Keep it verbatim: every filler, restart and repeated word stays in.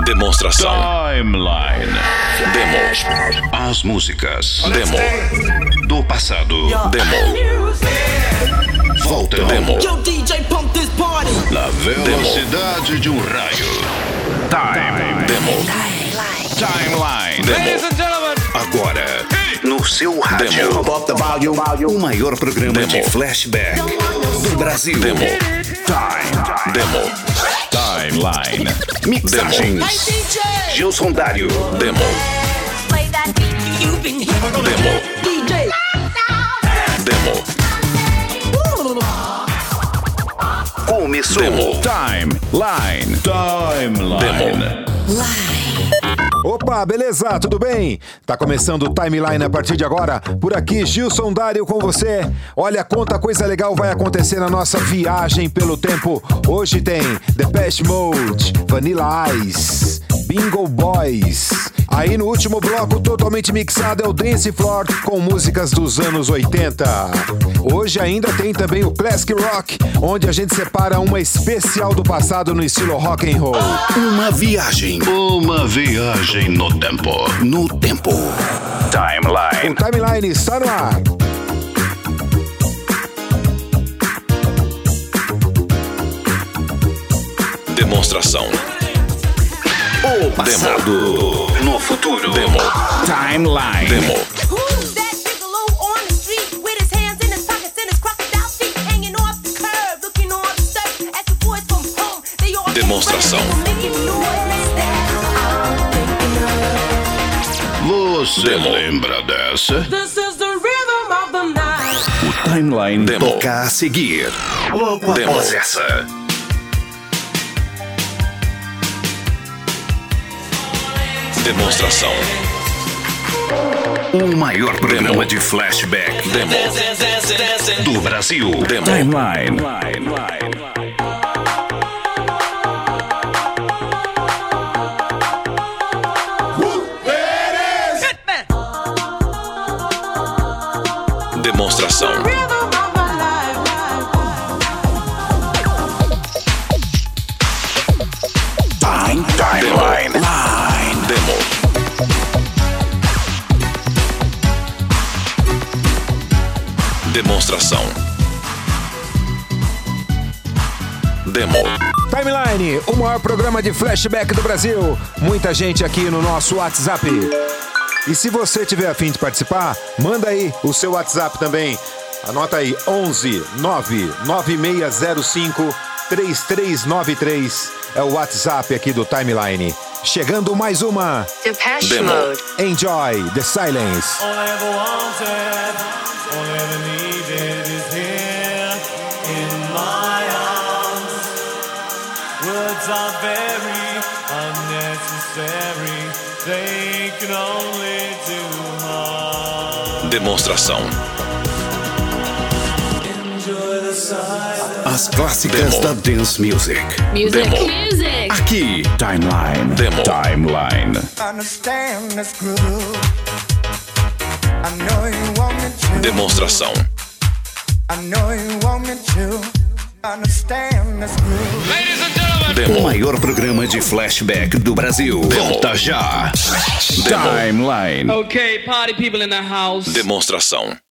Demonstração. Timeline. Demo. As músicas. Demo. Do passado. Demo. Volta. Demo. Na velocidade de um raio. Time. Demo. Timeline. Demo. Agora, no seu rádio. O maior programa Demo. De flashback do Brasil. Demo. Time. Demo. Timeline. Mixagens. Gilson Dário. Demo. Demo. Demo. Começou. Demo. Timeline. Timeline. Demo. Opa, beleza? Tudo bem? Tá começando o Timeline a partir de agora. Por aqui, Gilson Dário com você. Olha quanta coisa legal vai acontecer na nossa viagem pelo tempo. Hoje tem Depeche Mode, Vanilla Ice, Bingo Boys. Aí no último bloco, totalmente mixado, é o Dance Floor com músicas dos anos oitenta. Hoje ainda tem também o Classic Rock, onde a gente separa uma especial do passado no estilo rock and roll. Uma viagem. Uma viagem no tempo. No tempo. Timeline. O Timeline está no ar. Demonstração. O passado. Demo. No futuro. Demo. Timeline. Demo. Demonstração. Você Demo. Lembra dessa? O Timeline Demo. Toca a seguir. Logo Demo. Após essa. Demonstração. O maior programa Demo. De flashback Demo. Do Brasil. Demo. Timeline. Demonstração. Time, timeline. Line. Demo. Demonstração. Demo. Timeline, o maior programa de flashback do Brasil. Muita gente aqui no nosso WhatsApp. E se você tiver a fim de participar, manda aí o seu WhatsApp também. Anota aí, onze nove nove seis zero cinco três três nove três. É o WhatsApp aqui do Timeline. Chegando mais uma. Depeche Demo. Mode. Enjoy the silence. All I ever wanted, all I ever needed is here in my arms. Words are very unnecessary, they can only do harm. Demonstração. Enjoy the silence. As clássicas Demo. da Dance Music. Music. Demo. Music. Aqui. Timeline. Demo. Timeline. Understand this groove. I know you want me to. Demonstração. I know you want me to. Understand this groove. Demo. O maior programa de flashback do Brasil. Volta já. Demo. Timeline. Okay, party people in the house. Demonstração.